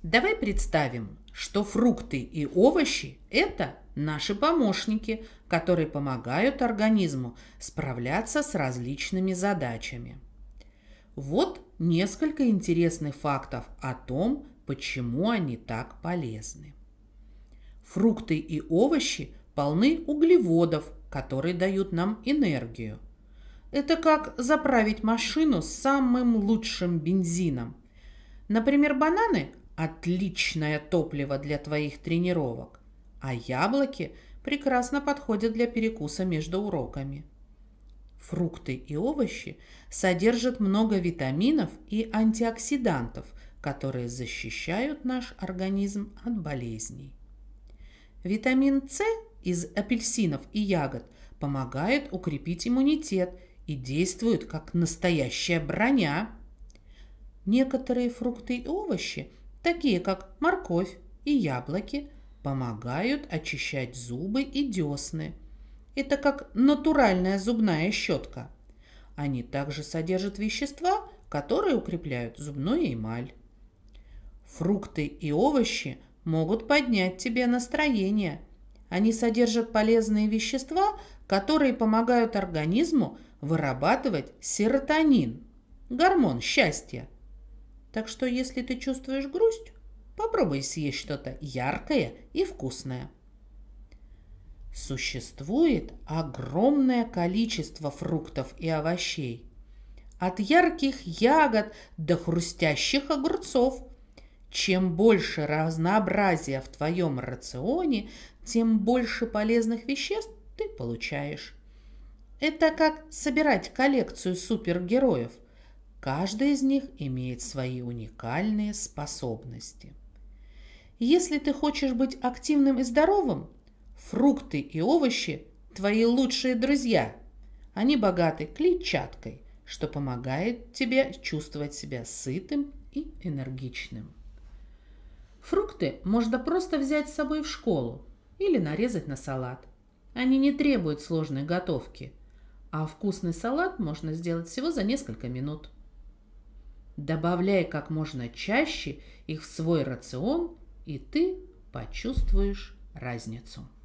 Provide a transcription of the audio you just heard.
Давай представим, что фрукты и овощи – это наши помощники, которые помогают организму справляться с различными задачами. Вот несколько интересных фактов о том, почему они так полезны. Фрукты и овощи полны углеводов, которые дают нам энергию. Это как заправить машину с самым лучшим бензином. Например, бананы – отличное топливо для твоих тренировок, а яблоки прекрасно подходят для перекуса между уроками. Фрукты и овощи содержат много витаминов и антиоксидантов, которые защищают наш организм от болезней. Витамин С из апельсинов и ягод помогает укрепить иммунитет и действует как настоящая броня. Некоторые фрукты и овощи, такие как морковь и яблоки, помогают очищать зубы и десны. Это как натуральная зубная щетка. Они также содержат вещества, которые укрепляют зубную эмаль. Фрукты и овощи могут поднять тебе настроение. Они содержат полезные вещества, которые помогают организму вырабатывать серотонин, гормон счастья. Так что, если ты чувствуешь грусть, попробуй съесть что-то яркое и вкусное. Существует огромное количество фруктов и овощей. От ярких ягод до хрустящих огурцов. Чем больше разнообразия в твоем рационе, тем больше полезных веществ ты получаешь. Это как собирать коллекцию супергероев. Каждый из них имеет свои уникальные способности. Если ты хочешь быть активным и здоровым, фрукты и овощи – твои лучшие друзья. Они богаты клетчаткой, что помогает тебе чувствовать себя сытым и энергичным. Фрукты можно просто взять с собой в школу или нарезать на салат. Они не требуют сложной готовки, а вкусный салат можно сделать всего за несколько минут. Добавляй как можно чаще их в свой рацион, и ты почувствуешь разницу.